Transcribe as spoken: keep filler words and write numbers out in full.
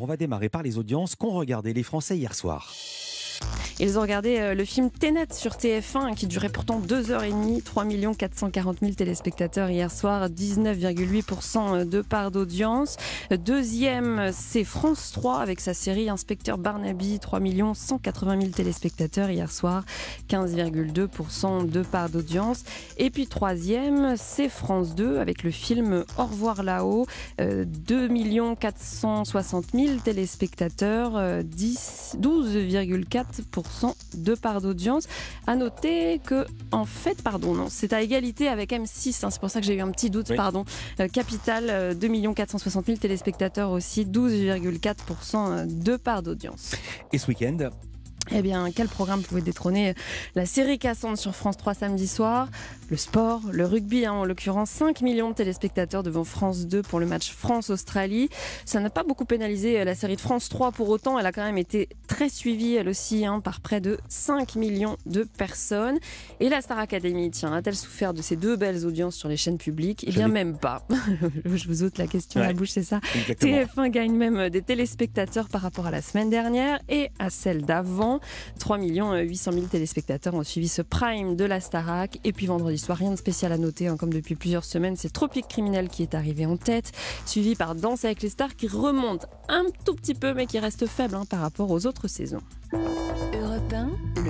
va démarrer par les audiences qu'ont regardé les Français hier soir. Ils ont regardé euh, le film Tenet sur T F un qui durait pourtant deux heures trente, trois millions quatre cent quarante mille téléspectateurs hier soir, dix-neuf virgule huit pour cent de part d'audience. Deuxième, c'est France trois avec sa série Inspecteur Barnaby, trois millions cent quatre-vingt mille téléspectateurs hier soir, quinze virgule deux pour cent de part d'audience. Et puis troisième, c'est France deux avec le film Au revoir là-haut, euh, deux millions quatre cent soixante mille téléspectateurs, euh, dix, douze virgule quatre pour cent de part d'audience. À noter que, en fait, pardon, non, c'est à égalité avec M six, hein, c'est pour ça que j'ai eu un petit doute, Oui. pardon. Euh, Capital, euh, deux millions quatre cent soixante mille téléspectateurs aussi, douze virgule quatre pour cent de part d'audience. Et ce week-end, Eh bien, quel programme pouvait détrôner la série Cassandre sur France trois samedi soir? Le sport, le rugby, hein, en l'occurrence, cinq millions de téléspectateurs devant France deux pour le match France-Australie. Ça n'a pas beaucoup pénalisé la série de France trois pour autant. Elle a quand même été très suivie, elle aussi, hein, par près de cinq millions de personnes. Et la Star Academy, tiens, a-t-elle souffert de ces deux belles audiences sur les chaînes publiques? Eh bien, J'allais- même pas. Je vous ôte la question à la Ouais. bouche, c'est ça. exactement. T F un gagne même des téléspectateurs par rapport à la semaine dernière et à celle d'avant. trois millions huit cent mille téléspectateurs ont suivi ce prime de la Starac. Et puis vendredi soir, rien de spécial à noter, hein, comme depuis plusieurs semaines, c'est Tropique Criminel qui est arrivé en tête, suivi par Danse avec les stars qui remonte un tout petit peu mais qui reste faible, hein, par rapport aux autres saisons. Europe un.